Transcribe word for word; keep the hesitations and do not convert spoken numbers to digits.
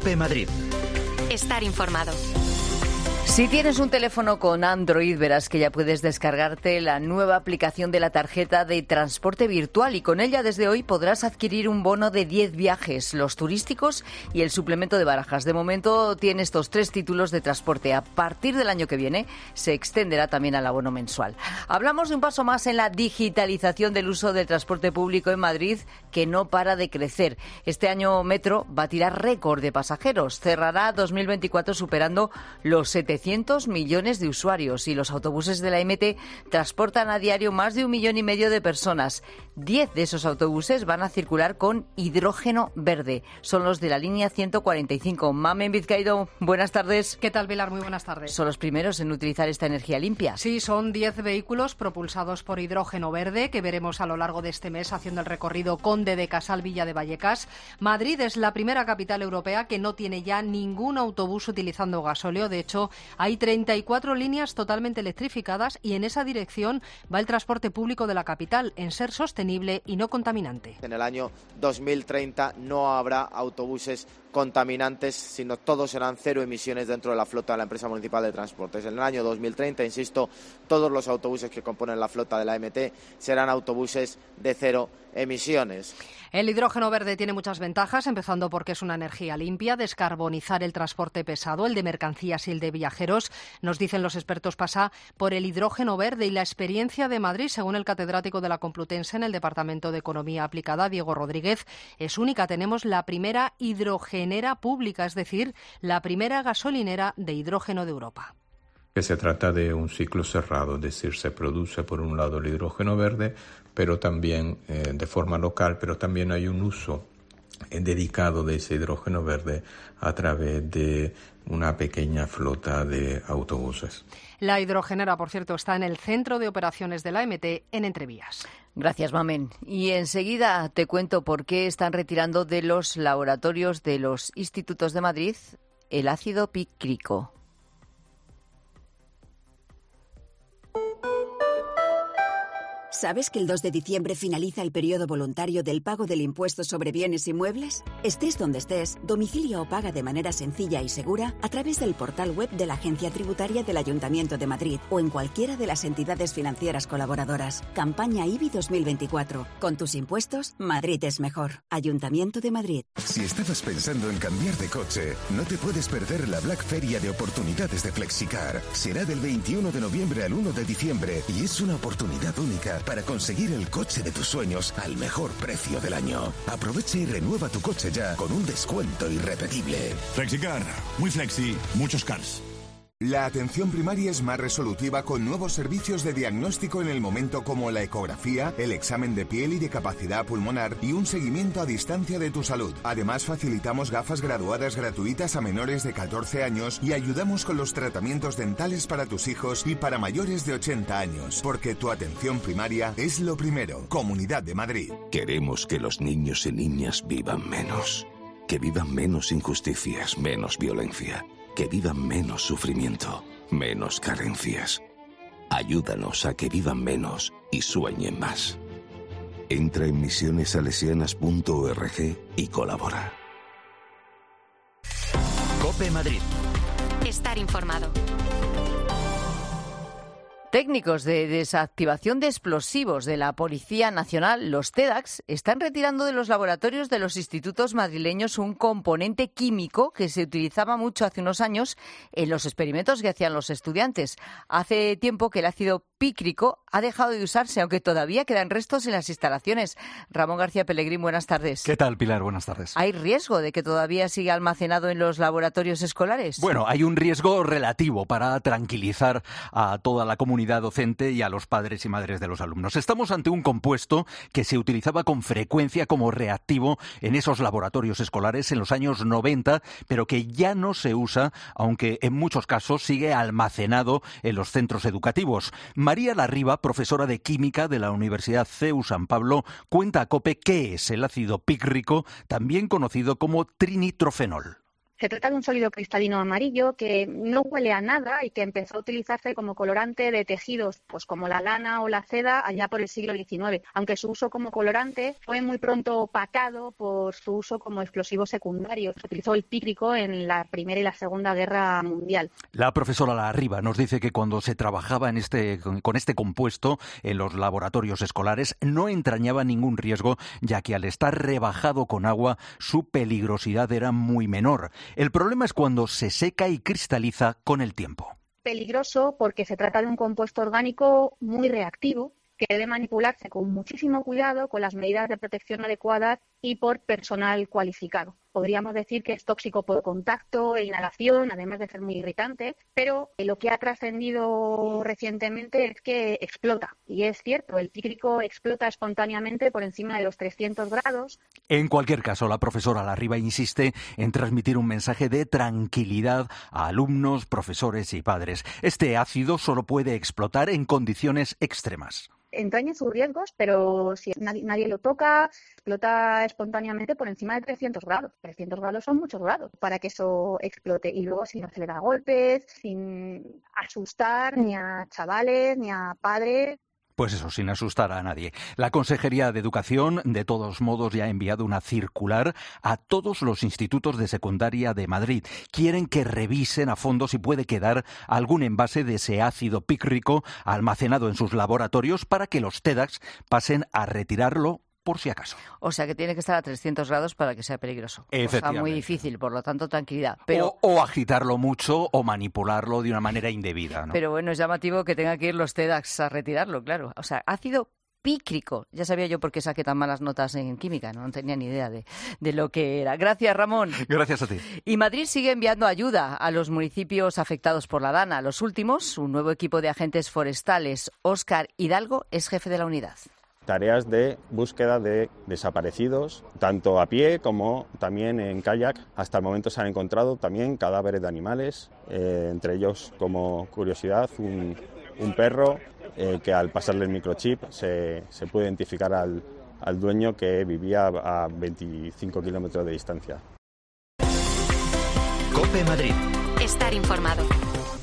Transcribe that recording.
COPE Madrid. Estar informado. Si tienes un teléfono con Android, verás que ya puedes descargarte la nueva aplicación de la tarjeta de transporte virtual y con ella desde hoy podrás adquirir un bono de diez viajes, los turísticos y el suplemento de Barajas. De momento tiene estos tres títulos de transporte. A partir del año que viene se extenderá también al abono mensual. Hablamos de un paso más en la digitalización del uso del transporte público en Madrid, que no para de crecer. Este año Metro batirá récord de pasajeros. Cerrará dos mil veinticuatro superando los setecientos millones de usuarios y los autobuses de la M T transportan a diario más de un millón y medio de personas. Diez de esos autobuses van a circular con hidrógeno verde. Son los de la línea ciento cuarenta y cinco. Mamen Vizcaído, buenas tardes. ¿Qué tal, Pilar? Muy buenas tardes. Son los primeros en utilizar esta energía limpia. Sí, son diez vehículos propulsados por hidrógeno verde que veremos a lo largo de este mes haciendo el recorrido Conde de Casal, Villa de Vallecas. Madrid es la primera capital europea que no tiene ya ningún autobús utilizando gasóleo. De hecho, hay treinta y cuatro líneas totalmente electrificadas y en esa dirección va el transporte público de la capital, en ser sostenible y no contaminante. En el año dos mil treinta no habrá autobuses contaminantes, sino todos serán cero emisiones dentro de la flota de la empresa municipal de transportes. En el año dos mil treinta, insisto, todos los autobuses que componen la flota de la M T serán autobuses de cero emisiones. El hidrógeno verde tiene muchas ventajas, empezando porque es una energía limpia, descarbonizar el transporte pesado, el de mercancías y el de viajeros, nos dicen los expertos, pasa por el hidrógeno verde y la experiencia de Madrid, según el catedrático de la Complutense en el Departamento de Economía Aplicada, Diego Rodríguez, es única. Tenemos la primera hidrogenera pública, es decir, la primera gasolinera de hidrógeno de Europa. Que se trata de un ciclo cerrado, es decir, se produce por un lado el hidrógeno verde, pero también eh, de forma local, pero también hay un uso eh, dedicado de ese hidrógeno verde a través de una pequeña flota de autobuses. La hidrogenera, por cierto, está en el Centro de Operaciones de la M T en Entrevías. Gracias, Mamen. Y enseguida te cuento por qué están retirando de los laboratorios de los institutos de Madrid el ácido pícrico. ¿Sabes que el dos de diciembre finaliza el periodo voluntario del pago del impuesto sobre bienes inmuebles? Estés donde estés, domicilia o paga de manera sencilla y segura a través del portal web de la Agencia Tributaria del Ayuntamiento de Madrid o en cualquiera de las entidades financieras colaboradoras. Campaña I B I dos mil veinticuatro. Con tus impuestos, Madrid es mejor. Ayuntamiento de Madrid. Si estabas pensando en cambiar de coche, no te puedes perder la Black Feria de oportunidades de Flexicar. Será del veintiuno de noviembre al uno de diciembre y es una oportunidad única para conseguir el coche de tus sueños al mejor precio del año. Aprovecha y renueva tu coche ya con un descuento irrepetible. Flexicar, muy flexi, muchos cars. La atención primaria es más resolutiva con nuevos servicios de diagnóstico en el momento como la ecografía, el examen de piel y de capacidad pulmonar y un seguimiento a distancia de tu salud. Además, facilitamos gafas graduadas gratuitas a menores de catorce años y ayudamos con los tratamientos dentales para tus hijos y para mayores de ochenta años. Porque tu atención primaria es lo primero. Comunidad de Madrid. Queremos que los niños y niñas vivan menos. Que vivan menos injusticias, menos violencia. Que vivan menos sufrimiento, menos carencias. Ayúdanos a que vivan menos y sueñen más. Entra en misiones salesianas punto org y colabora. COPE Madrid. Estar informado. Técnicos de desactivación de explosivos de la Policía Nacional, los TEDx, están retirando de los laboratorios de los institutos madrileños un componente químico que se utilizaba mucho hace unos años en los experimentos que hacían los estudiantes. Hace tiempo que el ácido pícrico ha dejado de usarse, aunque todavía quedan restos en las instalaciones. Ramón García Pellegrín, buenas tardes. ¿Qué tal, Pilar? Buenas tardes. ¿Hay riesgo de que todavía siga almacenado en los laboratorios escolares? Bueno, hay un riesgo relativo para tranquilizar a toda la comunidad docente y a los padres y madres de los alumnos. Estamos ante un compuesto que se utilizaba con frecuencia como reactivo en esos laboratorios escolares en los años noventa, pero que ya no se usa, aunque en muchos casos sigue almacenado en los centros educativos. María Larriba, profesora de Química de la Universidad C E U San Pablo, cuenta a COPE qué es el ácido pícrico, también conocido como trinitrofenol. Se trata de un sólido cristalino amarillo que no huele a nada y que empezó a utilizarse como colorante de tejidos, pues como la lana o la seda, allá por el siglo diecinueve, aunque su uso como colorante fue muy pronto opacado por su uso como explosivo secundario. Se utilizó el pícrico en la Primera y la Segunda Guerra Mundial. La profesora Larriba nos dice que cuando se trabajaba en este, con este compuesto en los laboratorios escolares no entrañaba ningún riesgo, ya que al estar rebajado con agua su peligrosidad era muy menor. El problema es cuando se seca y cristaliza con el tiempo. Peligroso porque se trata de un compuesto orgánico muy reactivo que debe manipularse con muchísimo cuidado, con las medidas de protección adecuadas y por personal cualificado. Podríamos decir que es tóxico por contacto e inhalación, además de ser muy irritante, pero lo que ha trascendido recientemente es que explota. Y es cierto, el pícrico explota espontáneamente por encima de los trescientos grados. En cualquier caso, la profesora Larriba insiste en transmitir un mensaje de tranquilidad a alumnos, profesores y padres. Este ácido solo puede explotar en condiciones extremas. Entraña sus riesgos, pero si nadie, nadie lo toca, explota espontáneamente por encima de trescientos grados. trescientos grados son muchos grados para que eso explote. Y luego si no se le da golpes, sin asustar ni a chavales ni a padres. Pues eso, sin asustar a nadie. La Consejería de Educación, de todos modos, ya ha enviado una circular a todos los institutos de secundaria de Madrid. Quieren que revisen a fondo si puede quedar algún envase de ese ácido pícrico almacenado en sus laboratorios para que los TEDx pasen a retirarlo por si acaso. O sea que tiene que estar a trescientos grados para que sea peligroso. Cosa muy difícil, por lo tanto, tranquilidad. Pero... O, o agitarlo mucho o manipularlo de una manera indebida, ¿no? Pero bueno, es llamativo que tenga que ir los TEDx a retirarlo, claro. O sea, ácido pícrico. Ya sabía yo por qué saqué tan malas notas en química, no tenía ni idea de, de lo que era. Gracias, Ramón. Gracias a ti. Y Madrid sigue enviando ayuda a los municipios afectados por la Dana. Los últimos, un nuevo equipo de agentes forestales. Óscar Hidalgo es jefe de la unidad. Tareas de búsqueda de desaparecidos, tanto a pie como también en kayak. Hasta el momento se han encontrado también cadáveres de animales, eh, entre ellos, como curiosidad, un, un perro eh, que al pasarle el microchip se, se puede identificar al, al dueño, que vivía a veinticinco kilómetros de distancia. COPE Madrid. Estar informado.